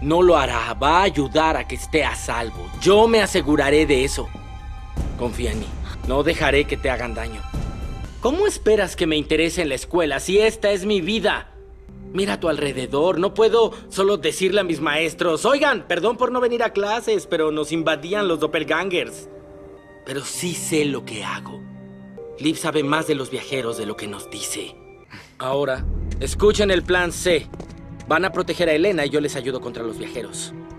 No lo hará, va a ayudar a que esté a salvo. Yo me aseguraré de eso. Confía en mí, no dejaré que te hagan daño. ¿Cómo esperas que me interese en la escuela si esta es mi vida? Mira a tu alrededor, no puedo solo decirle a mis maestros: oigan, perdón por no venir a clases, pero nos invadían los doppelgangers. Pero sí sé lo que hago. Liv sabe más de los viajeros de lo que nos dice. Ahora, escuchen el plan C. Van a proteger a Elena y yo les ayudo contra los viajeros.